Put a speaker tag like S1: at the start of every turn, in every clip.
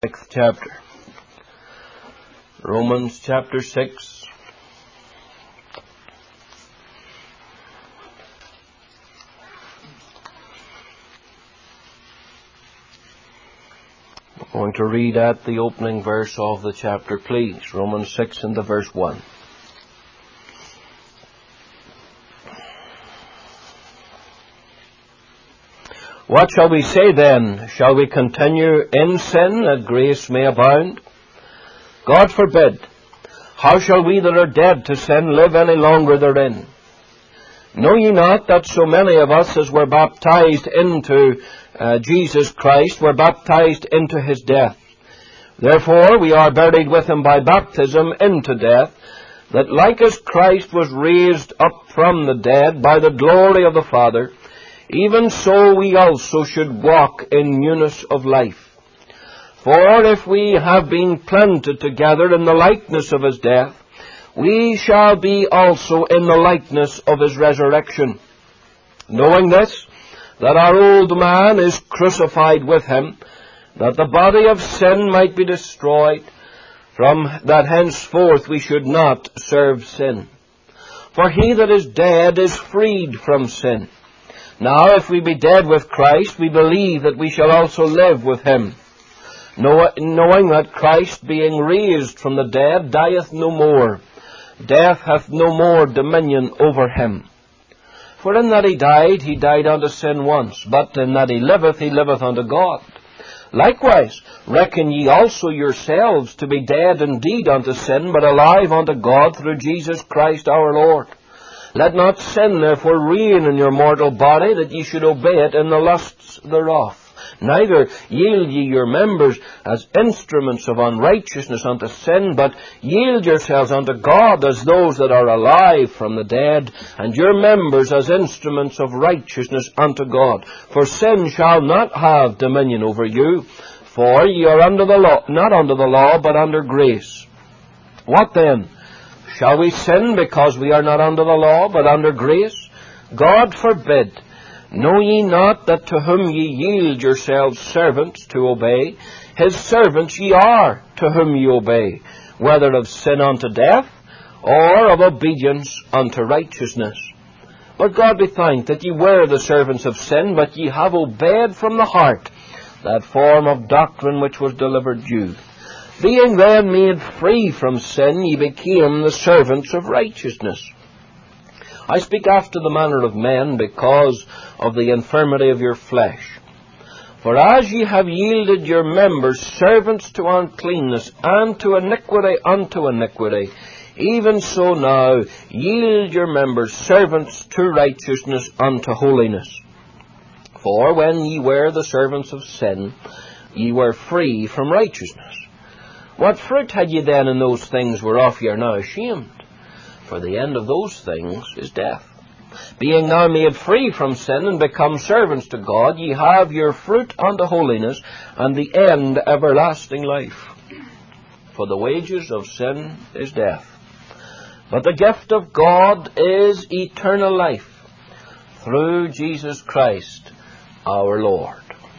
S1: 6th chapter. Romans chapter 6. We're going to read at the opening verse of the chapter, please. Romans 6 and the verse 1. What shall we say then? Shall we continue in sin that grace may abound? God forbid. How shall we that are dead to sin live any longer therein? Know ye not that so many of us as were baptized into Jesus Christ were baptized into his death? Therefore we are buried with him by baptism into death, that like as Christ was raised up from the dead by the glory of the Father, even so we also should walk in newness of life. For if we have been planted together in the likeness of his death, we shall be also in the likeness of his resurrection. Knowing this, that our old man is crucified with him, that the body of sin might be destroyed, from that henceforth we should not serve sin. For he that is dead is freed from sin. Now if we be dead with Christ, we believe that we shall also live with him, knowing that Christ, being raised from the dead, dieth no more. Death hath no more dominion over him. For in that he died unto sin once, but in that he liveth unto God. Likewise, reckon ye also yourselves to be dead indeed unto sin, but alive unto God through Jesus Christ our Lord. Let not sin therefore reign in your mortal body, that ye should obey it in the lusts thereof. Neither yield ye your members as instruments of unrighteousness unto sin, but yield yourselves unto God as those that are alive from the dead, and your members as instruments of righteousness unto God. For sin shall not have dominion over you, for ye are under the law, not under the law, but under grace. What then? Shall we sin because we are not under the law, but under grace? God forbid. Know ye not that to whom ye yield yourselves servants to obey, his servants ye are to whom ye obey, whether of sin unto death, or of obedience unto righteousness? But God be thanked that ye were the servants of sin, but ye have obeyed from the heart that form of doctrine which was delivered you. Being then made free from sin, ye became the servants of righteousness. I speak after the manner of men, because of the infirmity of your flesh. For as ye have yielded your members servants to uncleanness, and to iniquity unto iniquity, even so now yield your members servants to righteousness unto holiness. For when ye were the servants of sin, ye were free from righteousness. What fruit had ye then in those things whereof ye are now ashamed? For the end of those things is death. Being now made free from sin and become servants to God, ye have your fruit unto holiness, and the end everlasting life. For the wages of sin is death, but the gift of God is eternal life, through Jesus Christ our Lord.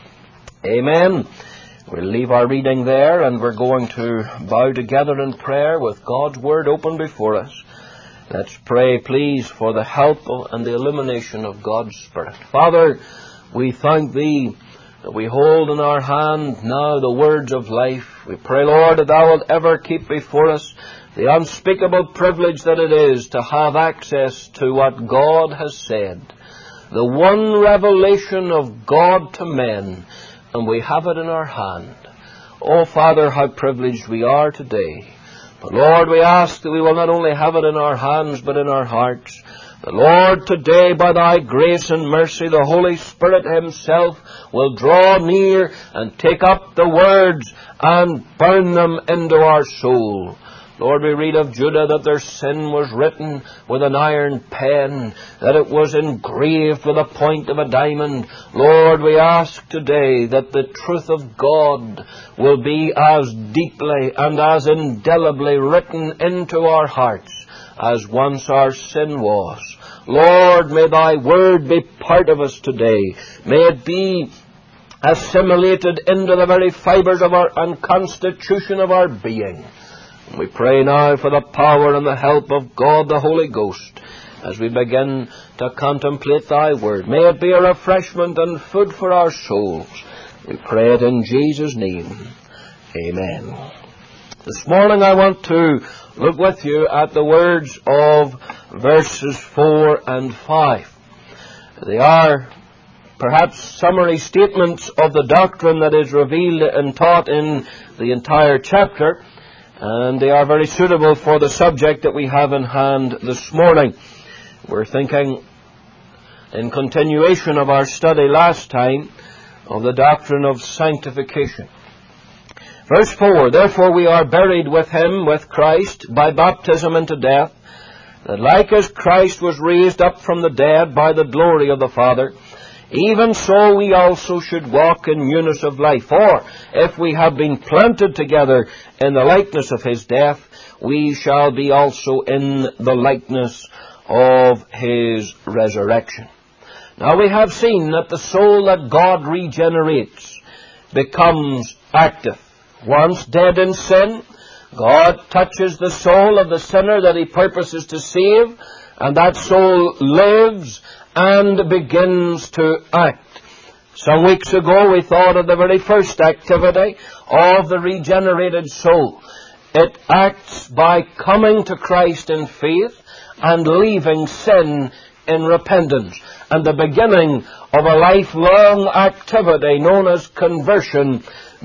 S1: Amen. We'll leave our reading there, and we're going to bow together in prayer with God's Word open before us. Let's pray, please, for the help and the illumination of God's Spirit. Father, we thank Thee that we hold in our hand now the words of life. We pray, Lord, that Thou wilt ever keep before us the unspeakable privilege that it is to have access to what God has said, the one revelation of God to men, and we have it in our hand. Oh, Father, how privileged we are today. But, Lord, we ask that we will not only have it in our hands, but in our hearts. The Lord, today, by Thy grace and mercy, the Holy Spirit Himself will draw near and take up the words and burn them into our soul. Lord, we read of Judah that their sin was written with an iron pen, that it was engraved with a point of a diamond. Lord, we ask today that the truth of God will be as deeply and as indelibly written into our hearts as once our sin was. Lord, may Thy word be part of us today. May it be assimilated into the very fibers of our and constitution of our being. And we pray now for the power and the help of God the Holy Ghost as we begin to contemplate Thy Word. May it be a refreshment and food for our souls. We pray it in Jesus' name. Amen. This morning I want to look with you at the words of verses 4 and 5. They are perhaps summary statements of the doctrine that is revealed and taught in the entire chapter, and they are very suitable for the subject that we have in hand this morning. We're thinking, in continuation of our study last time, of the doctrine of sanctification. Verse 4, therefore we are buried with him, with Christ, by baptism into death, that like as Christ was raised up from the dead by the glory of the Father, even so we also should walk in newness of life. For if we have been planted together in the likeness of his death, we shall be also in the likeness of his resurrection. Now we have seen that the soul that God regenerates becomes active. Once dead in sin, God touches the soul of the sinner that he purposes to save, and that soul lives and begins to act. Some weeks ago we thought of the very first activity of the regenerated soul. It acts by coming to Christ in faith and leaving sin in repentance. And the beginning of a lifelong activity known as conversion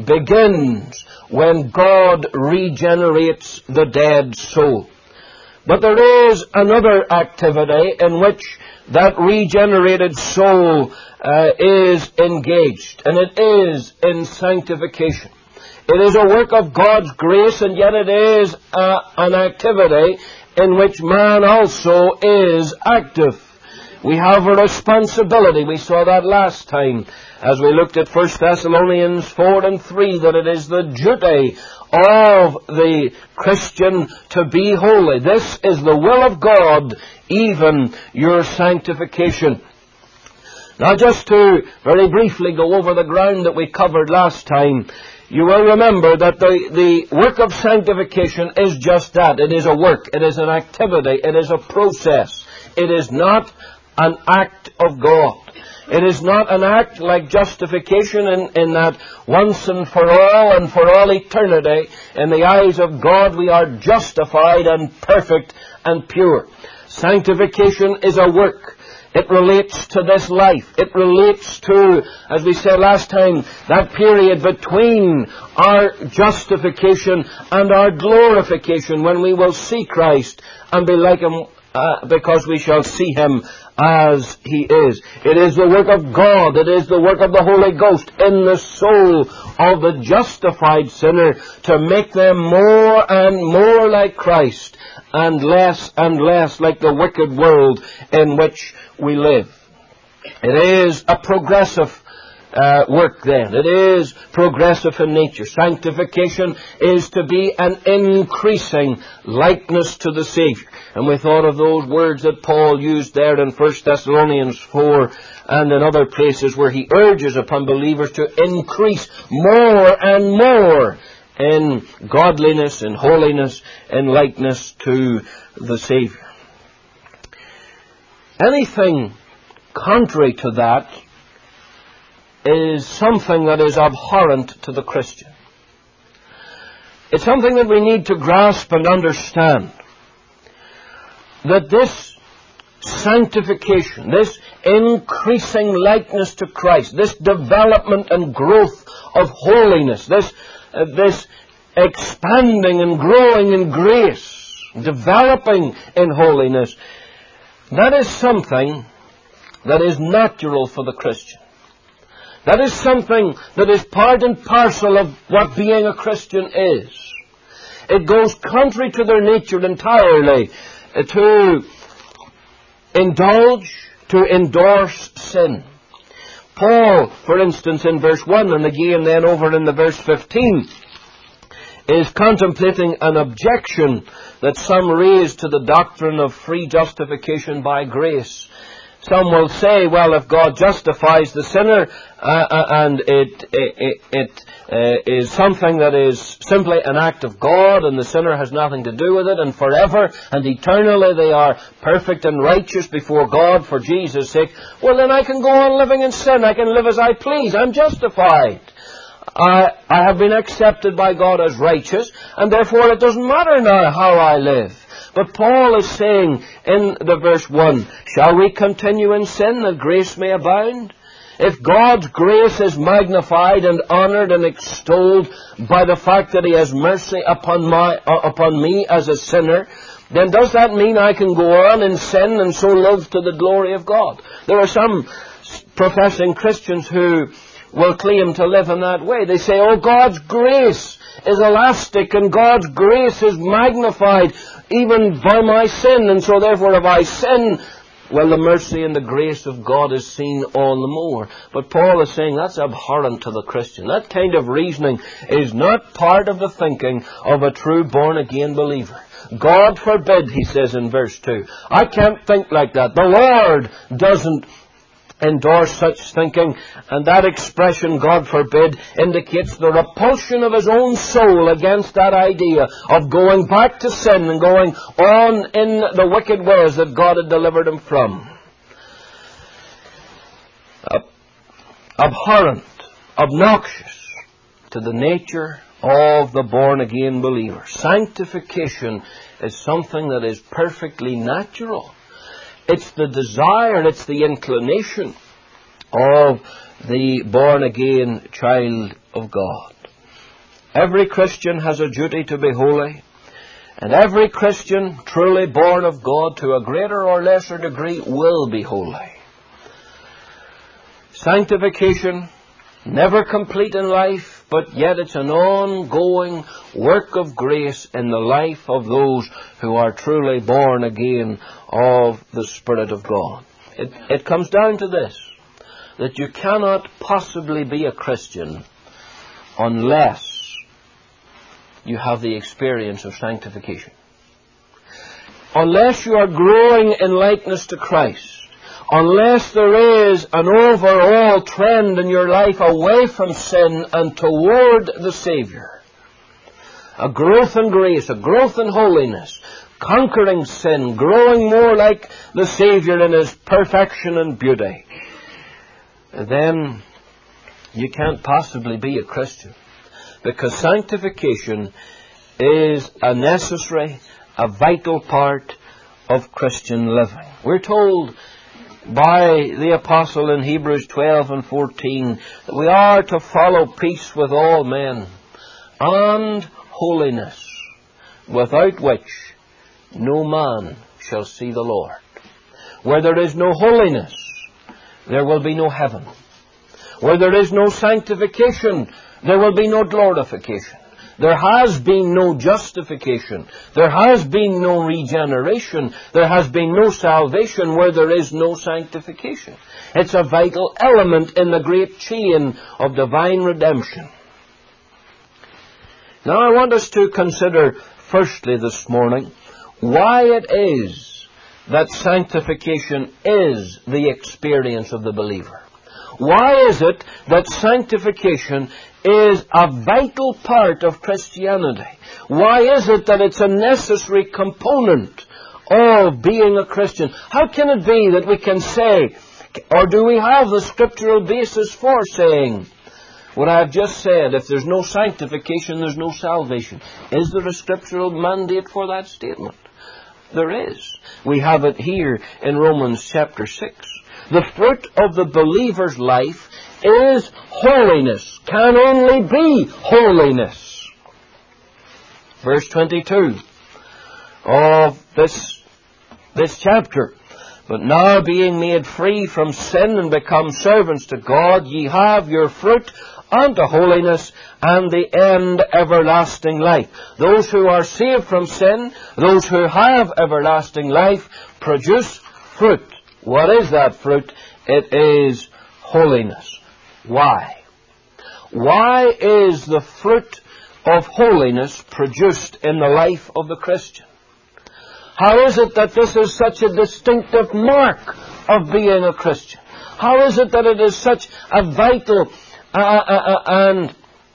S1: begins when God regenerates the dead soul. But there is another activity in which that regenerated soul is engaged, and it is in sanctification. It is a work of God's grace, and yet it is an activity in which man also is active. We have a responsibility. We saw that last time as we looked at 1 Thessalonians 4 and 3, that it is the duty of the Christian to be holy. This is the will of God, even your sanctification. Now just to very briefly go over the ground that we covered last time, you will remember that the work of sanctification is just that. It is a work. It is an activity. It is a process. It is not an act of God. It is not an act like justification in that once and for all eternity, in the eyes of God we are justified and perfect and pure. Sanctification is a work. It relates to this life. It relates to, as we said last time, that period between our justification and our glorification, when we will see Christ and be like him because we shall see him as he is. It is the work of God. It is the work of the Holy Ghost in the soul of the justified sinner to make them more and more like Christ and less like the wicked world in which we live. It is a progressive work then. It is progressive in nature. Sanctification is to be an increasing likeness to the Savior. And we thought of those words that Paul used there in 1 Thessalonians 4 and in other places where he urges upon believers to increase more and more in godliness, in holiness, in likeness to the Savior. Anything contrary to that is something that is abhorrent to the Christian. It's something that we need to grasp and understand. That this sanctification, this increasing likeness to Christ, this development and growth of holiness, this expanding and growing in grace, developing in holiness, that is something that is natural for the Christian. That is something that is part and parcel of what being a Christian is. It goes contrary to their nature entirely to indulge, to endorse sin. Paul, for instance, in verse 1 and again then over in the verse 15, is contemplating an objection that some raise to the doctrine of free justification by grace. Some will say, well, if God justifies the sinner and it is something that is simply an act of God and the sinner has nothing to do with it, and forever and eternally they are perfect and righteous before God for Jesus' sake, well, then I can go on living in sin. I can live as I please. I'm justified. I have been accepted by God as righteous, and therefore it doesn't matter now how I live. But Paul is saying in the verse 1, shall we continue in sin that grace may abound? If God's grace is magnified and honoured and extolled by the fact that He has mercy upon me as a sinner, then does that mean I can go on in sin and so live to the glory of God? There are some professing Christians who will claim to live in that way. They say, oh, God's grace is elastic and God's grace is magnified even by my sin, and so therefore if I sin, well, the mercy and the grace of God is seen all the more. But Paul is saying that's abhorrent to the Christian. That kind of reasoning is not part of the thinking of a true born-again believer. God forbid, he says in verse 2. I can't think like that. The Lord doesn't endorse such thinking, and that expression, God forbid, indicates the repulsion of his own soul against that idea of going back to sin and going on in the wicked ways that God had delivered him from. Abhorrent, obnoxious to the nature of the born-again believer. Sanctification is something that is perfectly natural. It's the desire, it's the inclination of the born-again child of God. Every Christian has a duty to be holy, and every Christian truly born of God to a greater or lesser degree will be holy. Sanctification, never complete in life, but yet it's an ongoing work of grace in the life of those who are truly born again of the Spirit of God. It comes down to this, that you cannot possibly be a Christian unless you have the experience of sanctification. Unless you are growing in likeness to Christ, unless there is an overall trend in your life away from sin and toward the Savior, a growth in grace, a growth in holiness, conquering sin, growing more like the Savior in His perfection and beauty, then you can't possibly be a Christian. Because sanctification is a necessary, a vital part of Christian living. We're told by the Apostle in Hebrews 12 and 14 that we are to follow peace with all men and holiness, without which no man shall see the Lord. Where there is no holiness, there will be no heaven. Where there is no sanctification, there will be no glorification. There has been no justification. There has been no regeneration. There has been no salvation where there is no sanctification. It's a vital element in the great chain of divine redemption. Now I want us to consider firstly this morning why it is that sanctification is the experience of the believer. Why is it that sanctification is a vital part of Christianity? Why is it that it's a necessary component of being a Christian? How can it be that we can say, or do we have the scriptural basis for saying what I have just said, if there's no sanctification, there's no salvation? Is there a scriptural mandate for that statement? There is. We have it here in Romans chapter 6. The fruit of the believer's life is holiness, can only be holiness. Verse 22 of this chapter. But now being made free from sin and become servants to God, ye have your fruit unto holiness and the end everlasting life. Those who are saved from sin, those who have everlasting life, produce fruit. What is that fruit? It is holiness. Why? Why is the fruit of holiness produced in the life of the Christian? How is it that this is such a distinctive mark of being a Christian? How is it that it is such a vital and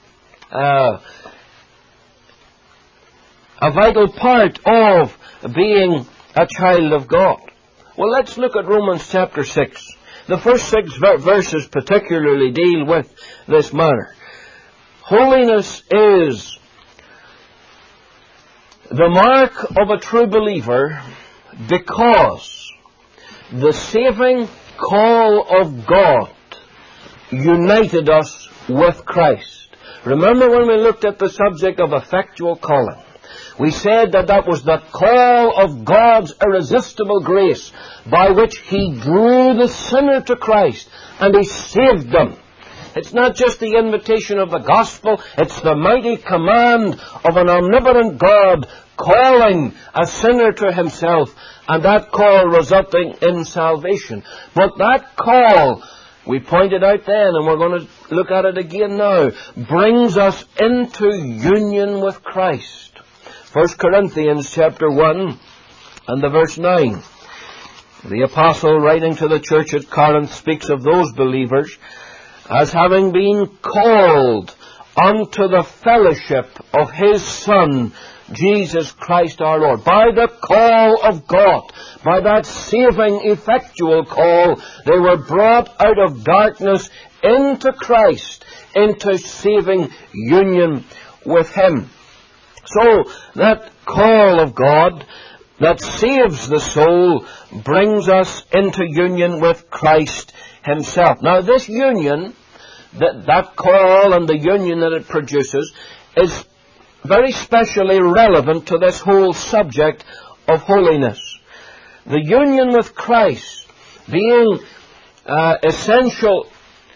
S1: a vital part of being a child of God? Well, let's look at Romans chapter 6. The first 6 verses particularly deal with this matter. Holiness is the mark of a true believer because the saving call of God united us with Christ. Remember when we looked at the subject of effectual calling? We said that that was the call of God's irresistible grace by which He drew the sinner to Christ and He saved them. It's not just the invitation of the gospel, it's the mighty command of an omnipotent God calling a sinner to Himself, and that call resulting in salvation. But that call, we pointed out then, and we're going to look at it again now, brings us into union with Christ. 1 Corinthians chapter 1 and the verse 9. The apostle, writing to the church at Corinth, speaks of those believers as having been called unto the fellowship of His Son, Jesus Christ our Lord. By the call of God, by that saving, effectual call, they were brought out of darkness into Christ, into saving union with Him. So, that call of God that saves the soul brings us into union with Christ Himself. Now, this union, that call and the union that it produces, is very specially relevant to this whole subject of holiness. The union with Christ being essential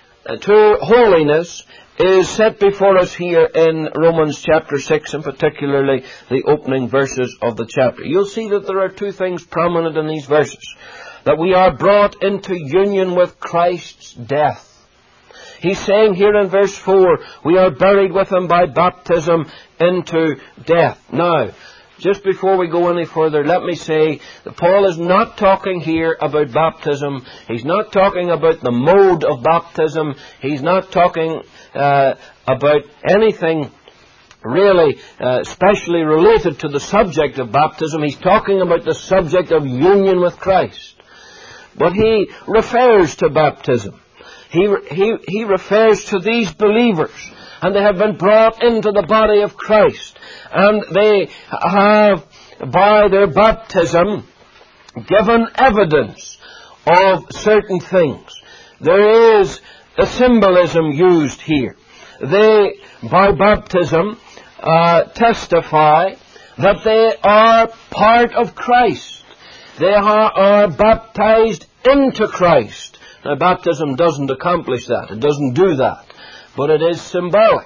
S1: to holiness is set before us here in Romans chapter 6, and particularly the opening verses of the chapter. You'll see that there are two things prominent in these verses. That we are brought into union with Christ's death. He's saying here in verse 4, we are buried with Him by baptism into death. Now, just before we go any further, let me say that Paul is not talking here about baptism. He's not talking about the mode of baptism. He's not talking about anything really specially related to the subject of baptism. He's talking about the subject of union with Christ. But he refers to baptism. He refers to these believers, and they have been brought into the body of Christ, and they have, by their baptism, given evidence of certain things. There is a symbolism used here. They, by baptism, testify that they are part of Christ. They are baptized into Christ. Now, baptism doesn't accomplish that. It doesn't do that. But it is symbolic.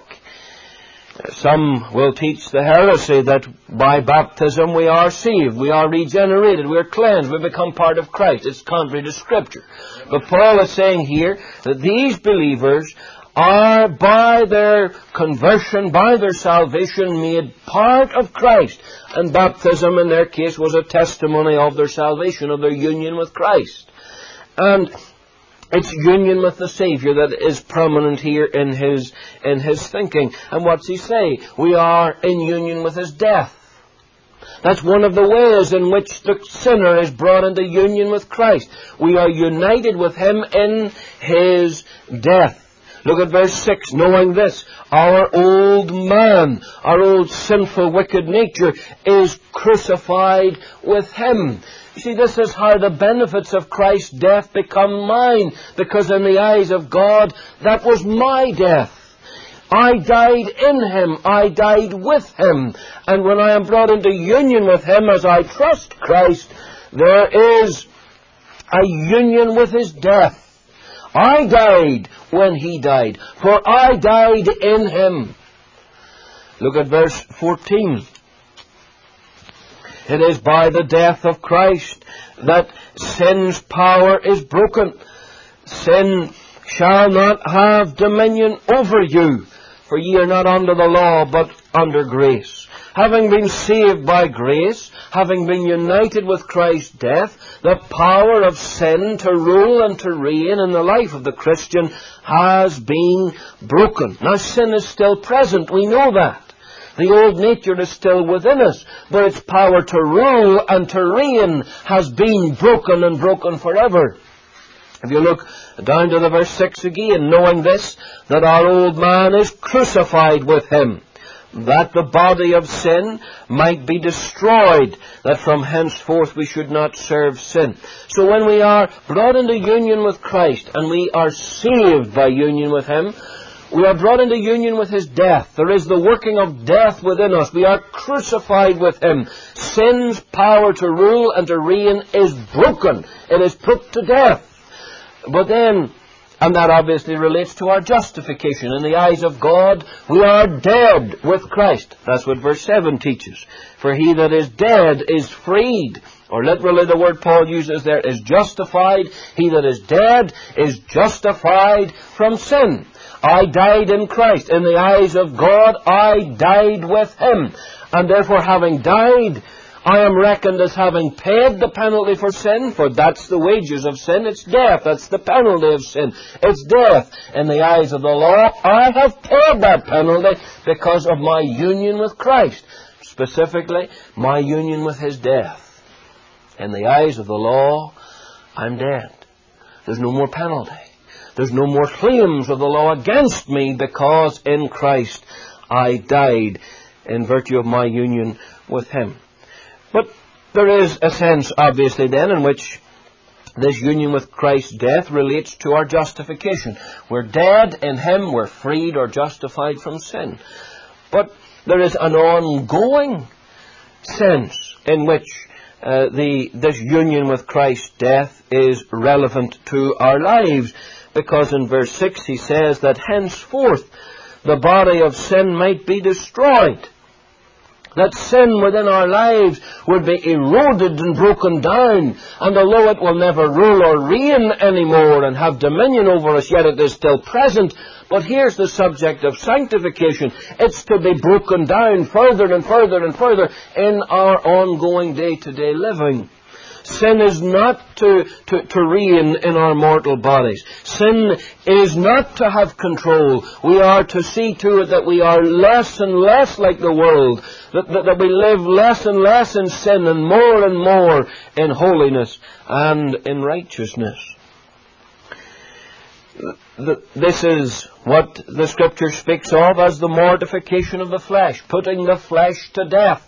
S1: Some will teach the heresy that by baptism we are saved, we are regenerated, we are cleansed, we become part of Christ. It's contrary to Scripture. But Paul is saying here that these believers are, by their conversion, by their salvation, made part of Christ. And baptism, in their case, was a testimony of their salvation, of their union with Christ. And it's union with the Savior that is prominent here in his thinking. And what's he say? We are in union with His death. That's one of the ways in which the sinner is brought into union with Christ. We are united with Him in His death. Look at verse 6. Knowing this, our old man, our old sinful, wicked nature is crucified with Him. You see, this is how the benefits of Christ's death become mine, because in the eyes of God, that was my death. I died in Him. I died with Him. And when I am brought into union with Him as I trust Christ, there is a union with His death. I died when He died, for I died in Him. Look at verse 14. It is by the death of Christ that sin's power is broken. Sin shall not have dominion over you, for ye are not under the law, but under grace. Having been saved by grace, having been united with Christ's death, the power of sin to rule and to reign in the life of the Christian has been broken. Now, sin is still present. We know that. The old nature is still within us, but its power to rule and to reign has been broken and broken forever. If you look down to the verse 6 again, knowing this, that our old man is crucified with him, that the body of sin might be destroyed, that from henceforth we should not serve sin. So when we are brought into union with Christ, and we are saved by union with Him, we are brought into union with His death. There is the working of death within us. We are crucified with Him. Sin's power to rule and to reign is broken. It is put to death. But then, and that obviously relates to our justification. In the eyes of God, we are dead with Christ. That's what verse 7 teaches. For he that is dead is freed. Or literally the word Paul uses there is justified. He that is dead is justified from sin. I died in Christ. In the eyes of God, I died with Him. And therefore, having died, I am reckoned as having paid the penalty for sin, for that's the wages of sin. It's death. That's the penalty of sin. It's death. In the eyes of the law, I have paid that penalty because of my union with Christ. Specifically, my union with His death. In the eyes of the law, I'm dead. There's no more penalty. There's no more claims of the law against me because in Christ I died in virtue of my union with Him. But there is a sense, obviously, then, in which this union with Christ's death relates to our justification. We're dead in Him, we're freed or justified from sin. But there is an ongoing sense in which this union with Christ's death is relevant to our lives. Because in verse 6 he says that henceforth the body of sin might be destroyed. That sin within our lives would be eroded and broken down. And although it will never rule or reign anymore and have dominion over us, yet it is still present. But here's the subject of sanctification. It's to be broken down further and further and further in our ongoing day-to-day living. Sin is not to reign in our mortal bodies. Sin is not to have control. We are to see to it that we are less and less like the world, that we live less and less in sin and more in holiness and in righteousness. This is what the Scripture speaks of as the mortification of the flesh, putting the flesh to death.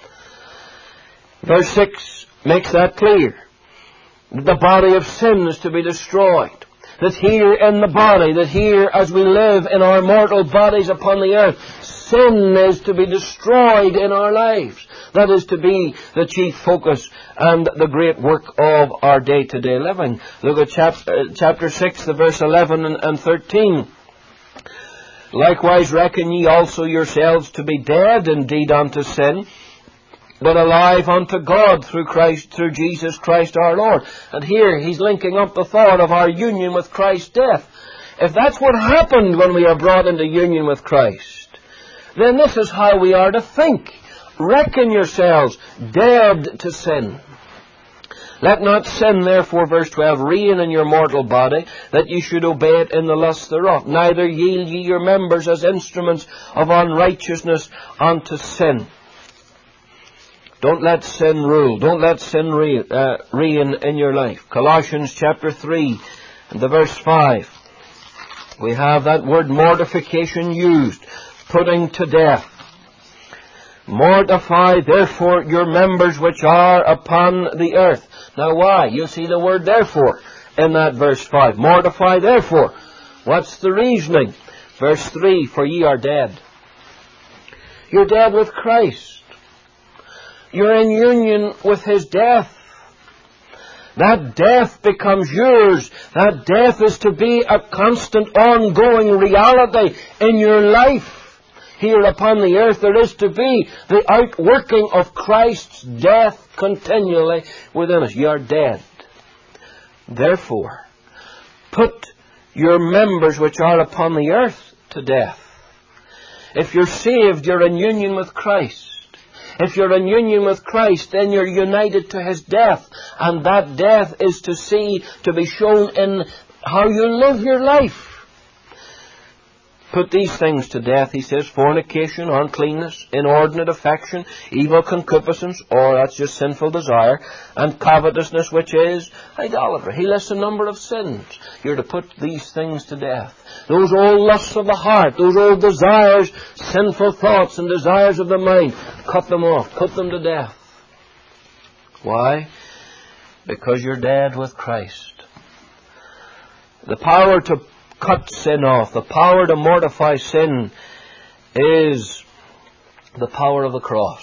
S1: Verse 6 makes that clear. The body of sin is to be destroyed. That here in the body, that here as we live in our mortal bodies upon the earth, sin is to be destroyed in our lives. That is to be the chief focus and the great work of our day-to-day living. Look at chapter 6, the verse 11 and 13. Likewise reckon ye also yourselves to be dead indeed unto sin, but alive unto God through Jesus Christ our Lord. And here he's linking up the thought of our union with Christ's death. If that's what happened when we are brought into union with Christ, then this is how we are to think. Reckon yourselves dead to sin. Let not sin, therefore, verse 12, reign in your mortal body, that ye should obey it in the lust thereof. Neither yield ye your members as instruments of unrighteousness unto sin. Don't let sin rule. Don't let sin reign in your life. Colossians chapter 3 and the verse 5. We have that word mortification used. Putting to death. Mortify therefore your members which are upon the earth. Now why? You see the word therefore in that verse 5. Mortify therefore. What's the reasoning? Verse 3. For ye are dead. You're dead with Christ. You're in union with His death. That death becomes yours. That death is to be a constant, ongoing reality in your life. Here upon the earth there is to be the outworking of Christ's death continually within us. You are dead. Therefore, put your members which are upon the earth to death. If you're saved, you're in union with Christ. If you're in union with Christ, then you're united to His death. And that death is to be shown in how you live your life. Put these things to death, he says: fornication, uncleanness, inordinate affection, evil concupiscence, or that's just sinful desire, and covetousness, which is idolatry. He lists a number of sins. You're to put these things to death. Those old lusts of the heart, those old desires, sinful thoughts and desires of the mind, cut them off, put them to death. Why? Because you're dead with Christ. The power to cut sin off, the power to mortify sin, is the power of the cross.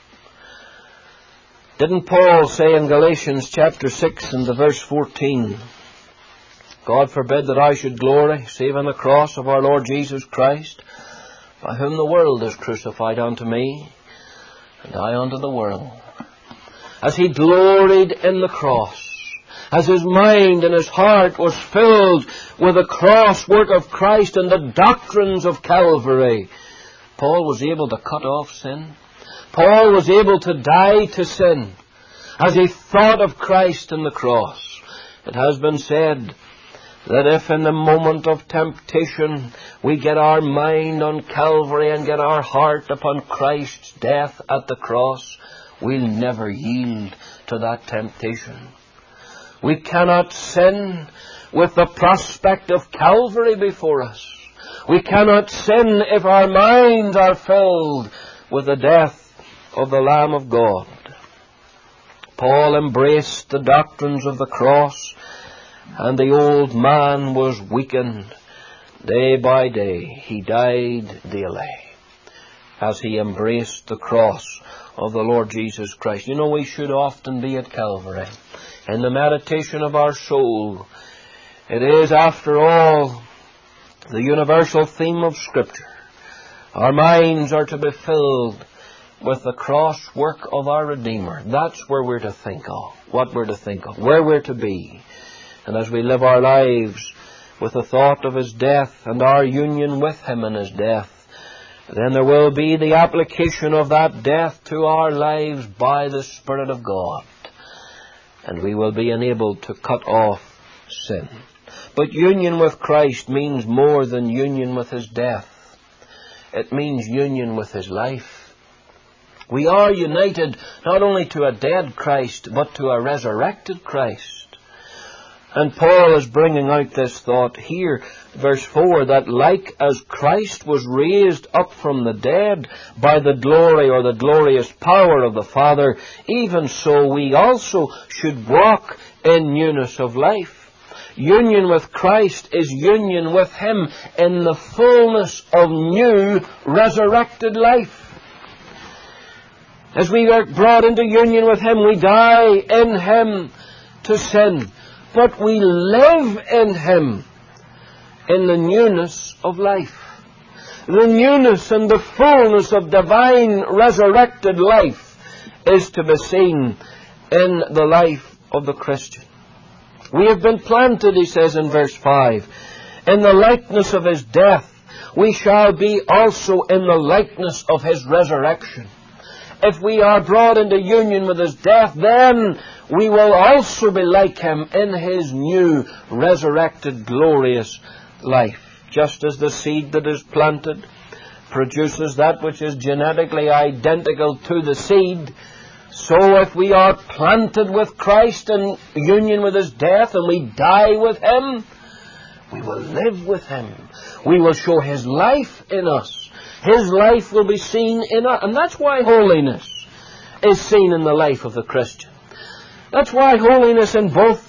S1: Didn't Paul say in Galatians chapter 6 and the verse 14, God forbid that I should glory, save in the cross of our Lord Jesus Christ, by whom the world is crucified unto me, and I unto the world. As he gloried in the cross, as his mind and his heart was filled with the cross work of Christ and the doctrines of Calvary, Paul was able to cut off sin. Paul was able to die to sin as he thought of Christ and the cross. It has been said that if in the moment of temptation we get our mind on Calvary and get our heart upon Christ's death at the cross, we'll never yield to that temptation. We cannot sin with the prospect of Calvary before us. We cannot sin if our minds are filled with the death of the Lamb of God. Paul embraced the doctrines of the cross, and the old man was weakened day by day. He died daily as he embraced the cross of the Lord Jesus Christ. You know, we should often be at Calvary. In the meditation of our soul, it is, after all, the universal theme of Scripture. Our minds are to be filled with the cross work of our Redeemer. That's where we're to think of, what we're to think of, where we're to be. And as we live our lives with the thought of His death and our union with Him in His death, then there will be the application of that death to our lives by the Spirit of God. And we will be enabled to cut off sin. But union with Christ means more than union with His death. It means union with His life. We are united not only to a dead Christ, but to a resurrected Christ. And Paul is bringing out this thought here, verse 4, that like as Christ was raised up from the dead by the glory or the glorious power of the Father, even so we also should walk in newness of life. Union with Christ is union with Him in the fullness of new resurrected life. As we are brought into union with Him, we die in Him to sin, but we live in Him in the newness of life. The newness and the fullness of divine resurrected life is to be seen in the life of the Christian. We have been planted, he says in verse 5, in the likeness of His death. We shall be also in the likeness of His resurrection. If we are brought into union with His death, then we will also be like Him in His new, resurrected, glorious life. Just as the seed that is planted produces that which is genetically identical to the seed, so if we are planted with Christ in union with His death and we die with Him, we will live with Him. We will show His life in us. His life will be seen in us. And that's why holiness is seen in the life of the Christian. That's why holiness in both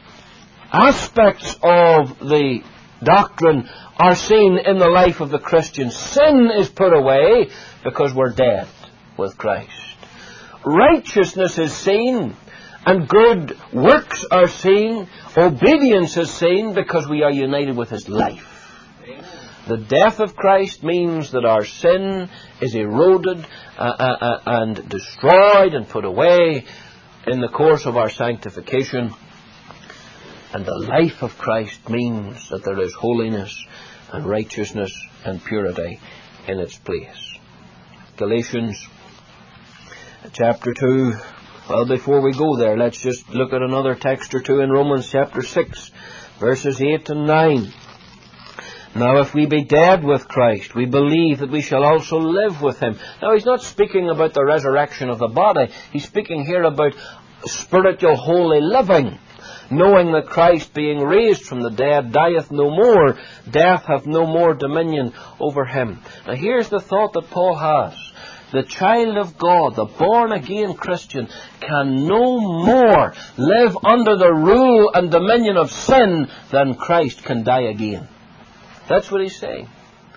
S1: aspects of the doctrine are seen in the life of the Christian. Sin is put away because we're dead with Christ. Righteousness is seen, and good works are seen. Obedience is seen because we are united with His life. The death of Christ means that our sin is eroded and destroyed and put away in the course of our sanctification. And the life of Christ means that there is holiness and righteousness and purity in its place. Galatians chapter 2. Well, before we go there, let's just look at another text or two in Romans chapter 6, verses 8 and 9. Now if we be dead with Christ, we believe that we shall also live with him. Now he's not speaking about the resurrection of the body. He's speaking here about spiritual holy living, knowing that Christ, being raised from the dead, dieth no more, death hath no more dominion over him. Now here's the thought that Paul has. The child of God, the born-again Christian, can no more live under the rule and dominion of sin than Christ can die again. That's what he's saying.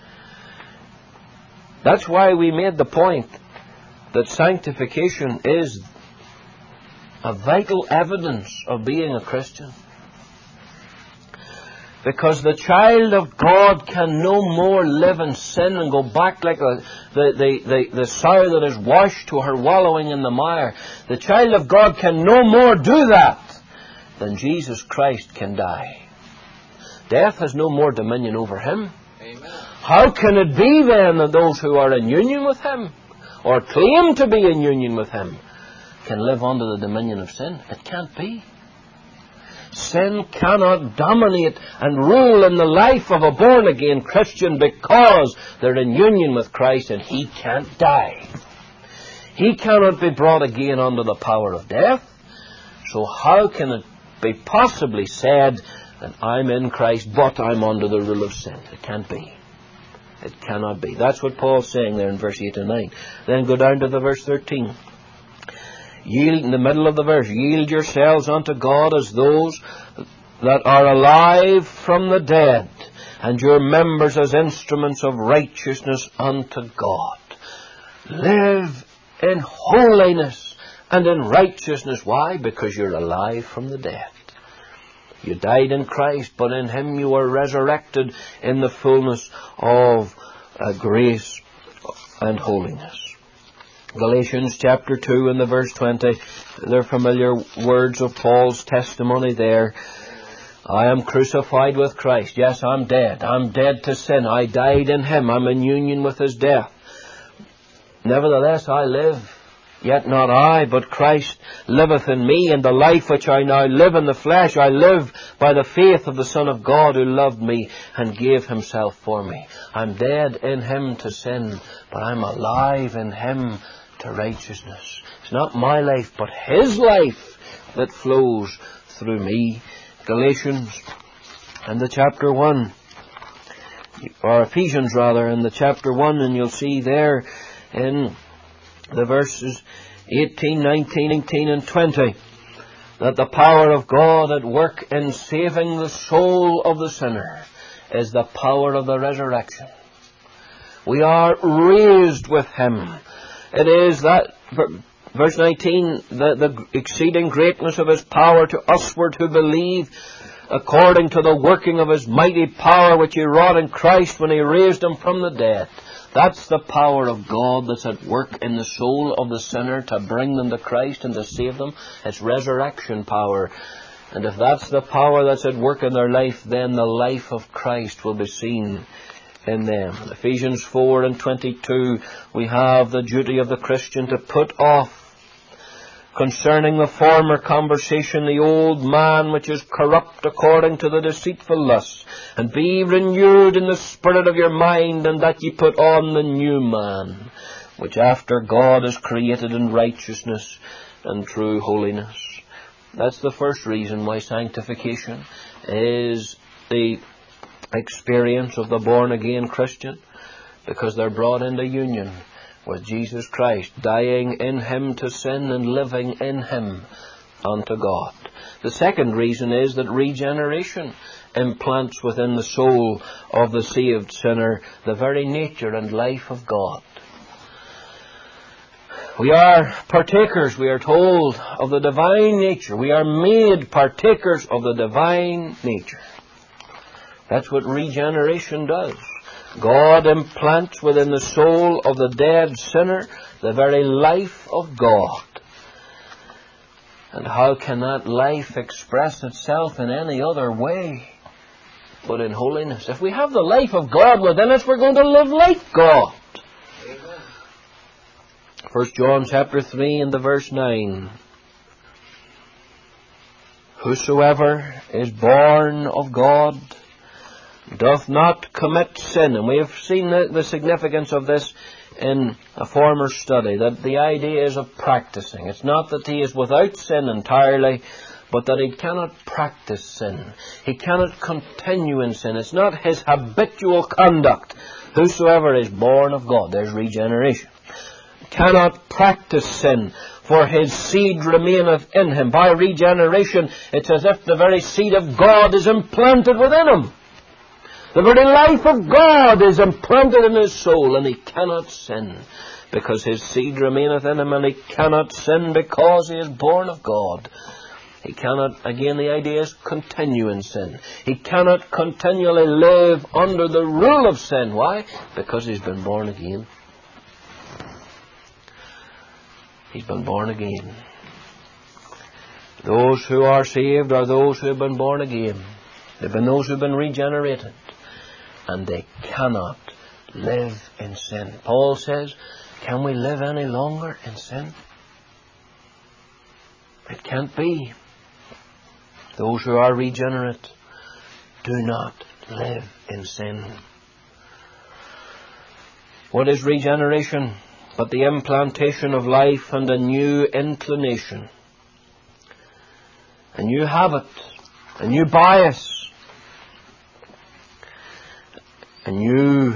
S1: That's why we made the point that sanctification is a vital evidence of being a Christian. Because the child of God can no more live in sin and go back like the sow that is washed to her wallowing in the mire. The child of God can no more do that than Jesus Christ can die. Death has no more dominion over him. Amen. How can it be then that those who are in union with him, or claim to be in union with him, can live under the dominion of sin? It can't be. Sin cannot dominate and rule in the life of a born-again Christian because they're in union with Christ and he can't die. He cannot be brought again under the power of death. So how can it be possibly said that I'm in Christ but I'm under the rule of sin? It can't be. It cannot be. That's what Paul's saying there in verse 8 and 9. Then go down to the verse 13. Yield, in the middle of the verse, yield yourselves unto God as those that are alive from the dead, and your members as instruments of righteousness unto God. Live in holiness and in righteousness. Why? Because you're alive from the dead. You died in Christ, but in him you are resurrected in the fullness of grace and holiness. Galatians chapter 2 and the verse 20, they're familiar words of Paul's testimony there. I am crucified with Christ. Yes, I'm dead. I'm dead to sin. I died in him. I'm in union with his death. Nevertheless, I live. Yet not I, but Christ liveth in me, and the life which I now live in the flesh, I live by the faith of the Son of God who loved me and gave himself for me. I'm dead in him to sin, but I'm alive in him to righteousness. It's not my life, but his life that flows through me. Galatians and the chapter 1, or Ephesians rather, in the chapter 1, and you'll see there in the verses 18, 19, and 20, that the power of God at work in saving the soul of the sinner is the power of the resurrection. We are raised with him. It is that, verse 19, the exceeding greatness of his power to usward who believe, according to the working of his mighty power which he wrought in Christ when he raised him from the dead. That's the power of God that's at work in the soul of the sinner to bring them to Christ and to save them. It's resurrection power. And if that's the power that's at work in their life, then the life of Christ will be seen in them. In Ephesians 4 and 22, we have the duty of the Christian to put off concerning the former conversation the old man which is corrupt according to the deceitful lusts, and be renewed in the spirit of your mind, and that ye put on the new man, which after God is created in righteousness and true holiness. That's the first reason why sanctification is the experience of the born-again Christian, because they're brought into union with Jesus Christ, dying in him to sin and living in him unto God. The second reason is that regeneration implants within the soul of the saved sinner the very nature and life of God. We are partakers, we are told, of the divine nature. We are made partakers of the divine nature. That's what regeneration does. God implants within the soul of the dead sinner the very life of God. And how can that life express itself in any other way but in holiness? If we have the life of God within us, we're going to live like God. 1 John chapter 3 and the verse 9. Whosoever is born of God doth not commit sin. And we have seen the significance of this in a former study, that the idea is of practicing. It's not that he is without sin entirely, but that he cannot practice sin. He cannot continue in sin. It's not his habitual conduct. Whosoever is born of God, there's regeneration, cannot practice sin, for his seed remaineth in him. By regeneration, it's as if the very seed of God is implanted within him. The very life of God is implanted in his soul, and he cannot sin, because his seed remaineth in him, and he cannot sin because he is born of God. He cannot, again the idea is, continue in sin. He cannot continually live under the rule of sin. Why? Because he's been born again. He's been born again. Those who are saved are those who have been born again. They've been those who have been regenerated. And they cannot live in sin. Paul says, can we live any longer in sin? It can't be. Those who are regenerate do not live in sin. What is regeneration but the implantation of life and a new inclination, a new habit, a new bias, a new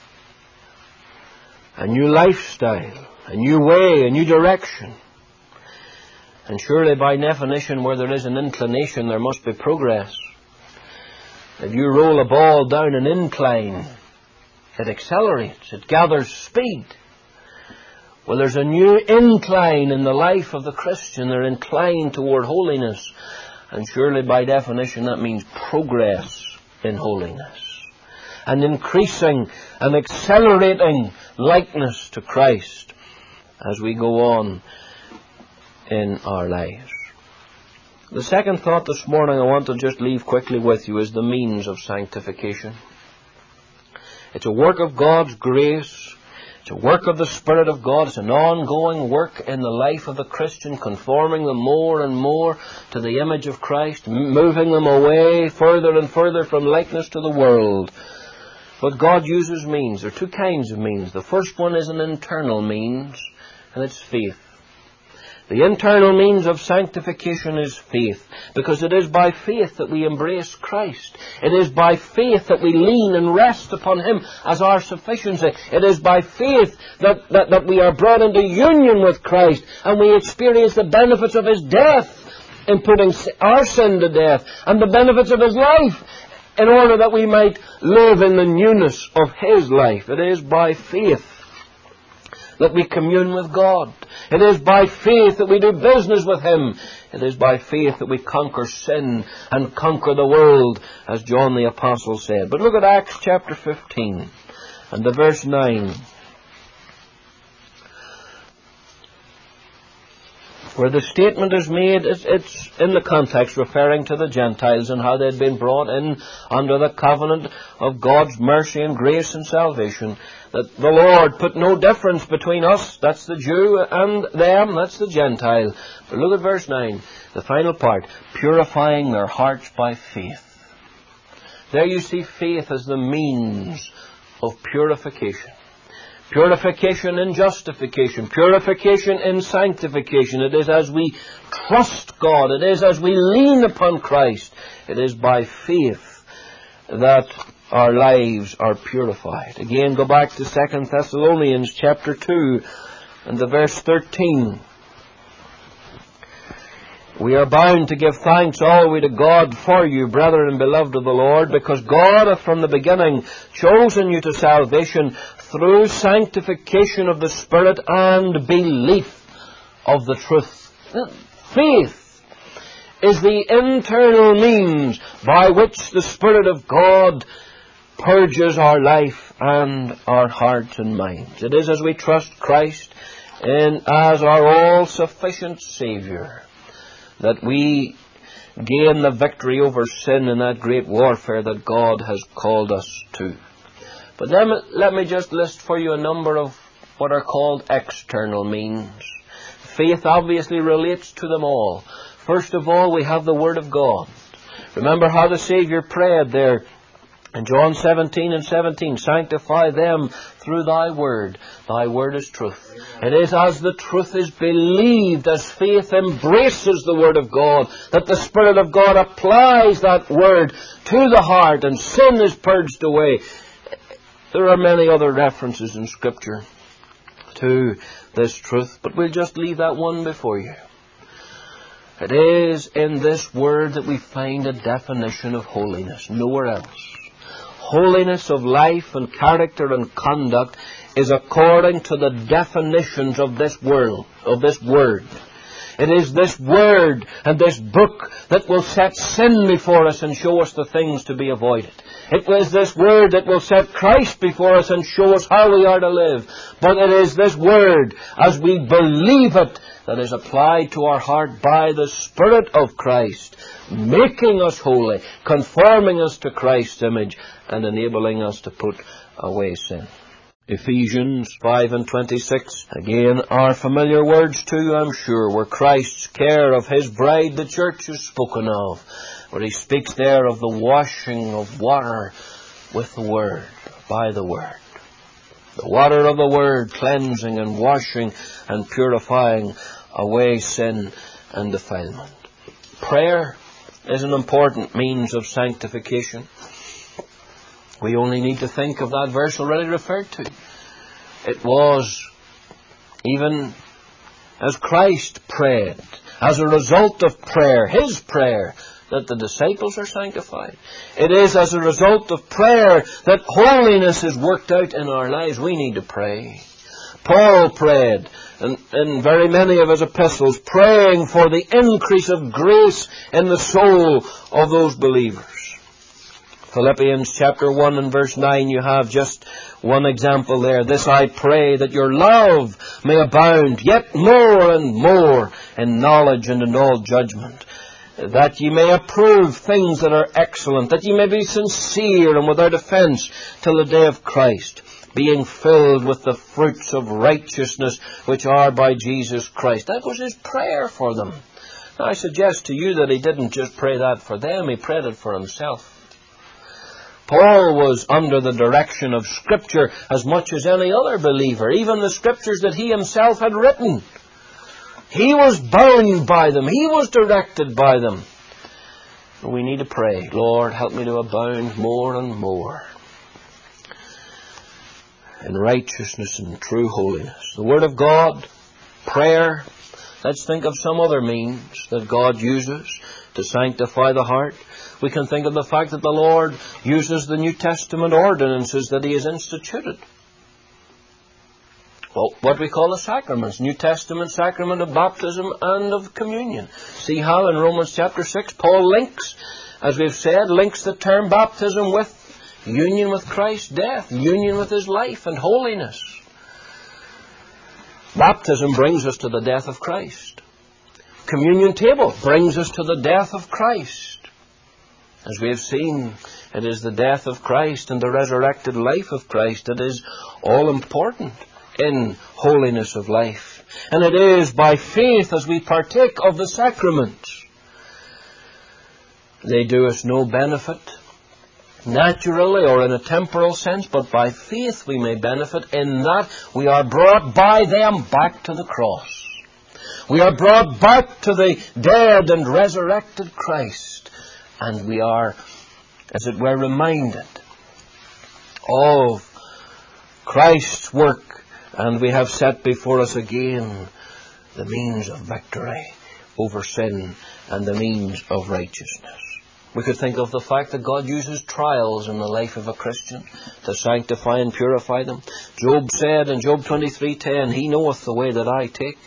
S1: lifestyle, a new way, a new direction. And surely by definition, where there is an inclination, there must be progress. If you roll a ball down an incline, it accelerates, it gathers speed. Well, there's a new incline in the life of the Christian. They're inclined toward holiness. And surely by definition that means progress in holiness. And increasing and accelerating likeness to Christ as we go on in our lives. The second thought this morning I want to just leave quickly with you is the means of sanctification. It's a work of God's grace. It's a work of the Spirit of God. It's an ongoing work in the life of the Christian, conforming them more and more to the image of Christ, moving them away further and further from likeness to the world. But God uses means. There are two kinds of means. The first one is an internal means, and it's faith. The internal means of sanctification is faith, because it is by faith that we embrace Christ. It is by faith that we lean and rest upon Him as our sufficiency. It is by faith that we are brought into union with Christ, and we experience the benefits of His death in putting our sin to death, and the benefits of His life in order that we might live in the newness of His life. It is by faith that we commune with God. It is by faith that we do business with Him. It is by faith that we conquer sin and conquer the world, as John the Apostle said. But look at Acts chapter 15 and the verse 9, where the statement is made. It's in the context referring to the Gentiles and how they had been brought in under the covenant of God's mercy and grace and salvation, that the Lord put no difference between us, that's the Jew, and them, that's the Gentile. But look at verse 9, the final part, purifying their hearts by faith. There you see faith as the means of purification. Purification in justification, purification in sanctification. It is as we trust God, it is as we lean upon Christ, it is by faith that our lives are purified. Again, go back to 2 Thessalonians chapter 2 and the verse 13. We are bound to give thanks always to God for you, brethren and beloved of the Lord, because God hath from the beginning chosen you to salvation through sanctification of the Spirit and belief of the truth. Faith is the internal means by which the Spirit of God purges our life and our hearts and minds. It is as we trust Christ as our all-sufficient Saviour that we gain the victory over sin in that great warfare that God has called us to. But let me just list for you a number of what are called external means. Faith obviously relates to them all. First of all, we have the Word of God. Remember how the Saviour prayed there in John 17:17, sanctify them through thy word. Thy word is truth. It is as the truth is believed, as faith embraces the Word of God, that the Spirit of God applies that Word to the heart and sin is purged away. There are many other references in Scripture to this truth, but we'll just leave that one before you. It is in this Word that we find a definition of holiness, nowhere else. Holiness of life and character and conduct is according to the definitions of this world, of this Word. It is this Word and this book that will set sin before us and show us the things to be avoided. It is this Word that will set Christ before us and show us how we are to live. But it is this Word, as we believe it, that is applied to our heart by the Spirit of Christ, making us holy, conforming us to Christ's image, and enabling us to put away sin. Ephesians 5:26, again are familiar words too, I'm sure, where Christ's care of His bride, the church, is spoken of, where He speaks there of the washing of water with the Word, by the Word. The water of the Word, cleansing and washing and purifying away sin and defilement. Prayer is an important means of sanctification. We only need to think of that verse already referred to. It was even as Christ prayed, as a result of prayer, His prayer, that the disciples are sanctified. It is as a result of prayer that holiness is worked out in our lives. We need to pray. Paul prayed in very many of his epistles, praying for the increase of grace in the soul of those believers. Philippians chapter 1 and verse 9, you have just one example there. This I pray, that your love may abound yet more and more in knowledge and in all judgment, that ye may approve things that are excellent, that ye may be sincere and without offence till the day of Christ, being filled with the fruits of righteousness which are by Jesus Christ. That was his prayer for them. Now I suggest to you that he didn't just pray that for them, he prayed it for himself. Paul was under the direction of Scripture as much as any other believer, even the Scriptures that he himself had written. He was bound by them. He was directed by them. We need to pray, Lord, help me to abound more and more in righteousness and true holiness. The Word of God, prayer. Let's think of some other means that God uses to sanctify the heart. We can think of the fact that the Lord uses the New Testament ordinances that He has instituted. Well, what we call the sacraments, New Testament sacrament of baptism and of communion. See how in Romans chapter 6 Paul links, as we've said, links the term baptism with union with Christ's death, union with His life and holiness. Baptism brings us to the death of Christ. Communion table brings us to the death of Christ. As we have seen, it is the death of Christ and the resurrected life of Christ that is all important in holiness of life. And it is by faith as we partake of the sacraments. They do us no benefit naturally or in a temporal sense, but by faith we may benefit in that we are brought by them back to the cross. We are brought back to the dead and resurrected Christ. And we are, as it were, reminded of Christ's work, and we have set before us again the means of victory over sin and the means of righteousness. We could think of the fact that God uses trials in the life of a Christian to sanctify and purify them. Job said in Job 23:10, He knoweth the way that I take.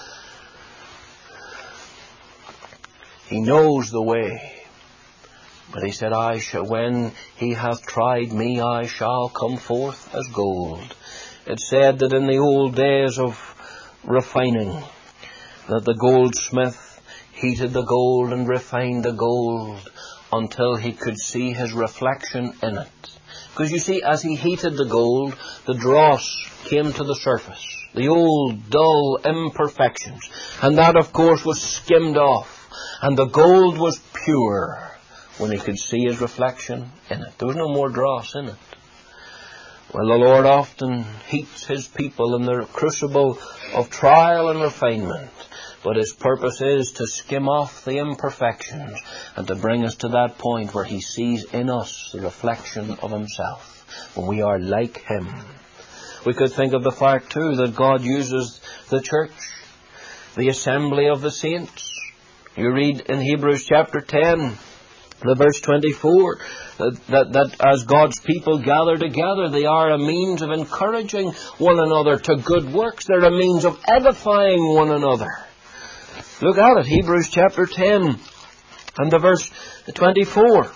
S1: He knows the way. But he said, when he hath tried me, I shall come forth as gold. It said that in the old days of refining, that the goldsmith heated the gold and refined the gold until he could see his reflection in it. Because you see, as he heated the gold, the dross came to the surface. The old, dull imperfections. And that, of course, was skimmed off. And the gold was pure when he could see his reflection in it. There was no more dross in it. Well, the Lord often heats his people in the crucible of trial and refinement. But his purpose is to skim off the imperfections and to bring us to that point where he sees in us the reflection of himself, when we are like him. We could think of the fact, too, that God uses the church, the assembly of the saints. You read in Hebrews chapter 10, the verse 24, that as God's people gather together, they are a means of encouraging one another to good works. They're a means of edifying one another. Look at it, Hebrews chapter 10 and the verse 24.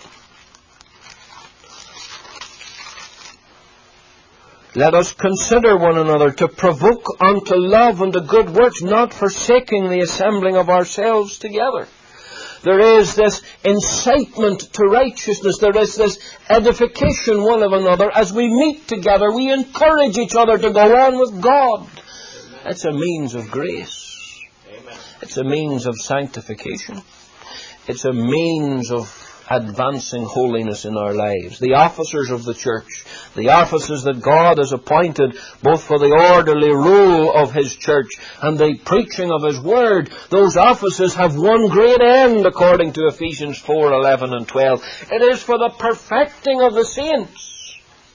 S1: Let us consider one another to provoke unto love and to good works, not forsaking the assembling of ourselves together. There is this incitement to righteousness. There is this edification one of another. As we meet together, we encourage each other to go on with God. It's a means of grace. It's a means of sanctification. It's a means of advancing holiness in our lives. The officers of the church, the offices that God has appointed both for the orderly rule of his church and the preaching of his word, those offices have one great end, according to Ephesians 4:11 and 12. It is for the perfecting of the saints.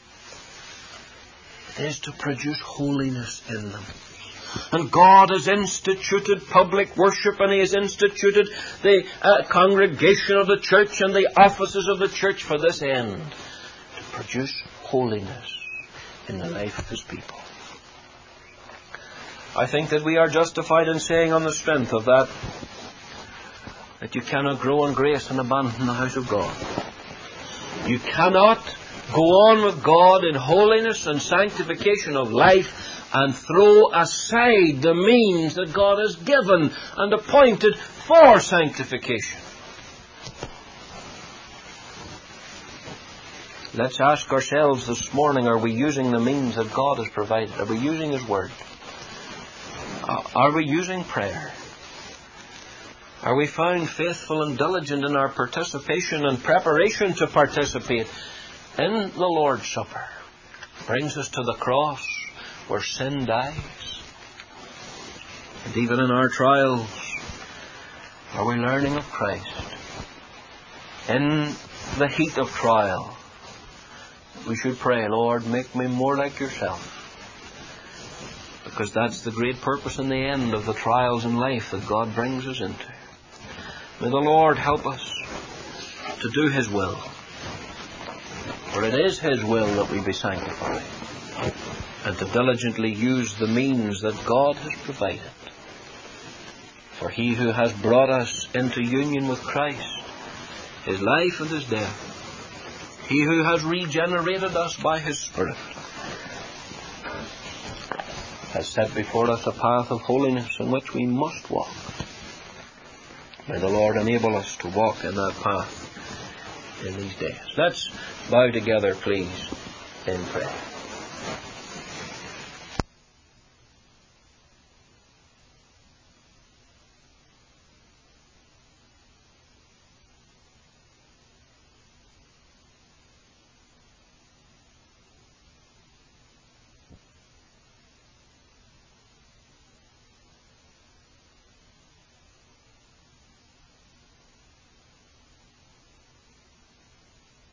S1: It is to produce holiness in them. And God has instituted public worship, and he has instituted the congregation of the church and the offices of the church for this end, to produce holiness in the life of his people. I think that we are justified in saying on the strength of that you cannot grow in grace and abandon the house of God. You cannot go on with God in holiness and sanctification of life and throw aside the means that God has given and appointed for sanctification. Let's ask ourselves this morning, are we using the means that God has provided? Are we using his word? Are we using prayer? Are we found faithful and diligent in our participation and preparation to participate in the Lord's Supper? Brings us to the cross, where sin dies. And even in our trials, are we learning of Christ? In the heat of trial, we should pray, Lord, make me more like yourself. Because that's the great purpose in the end of the trials in life that God brings us into. May the Lord help us to do his will. For it is his will that we be sanctified, and to diligently use the means that God has provided. For he who has brought us into union with Christ, his life and his death, he who has regenerated us by his Spirit, has set before us a path of holiness in which we must walk. May the Lord enable us to walk in that path in these days. Let's bow together, please, in prayer.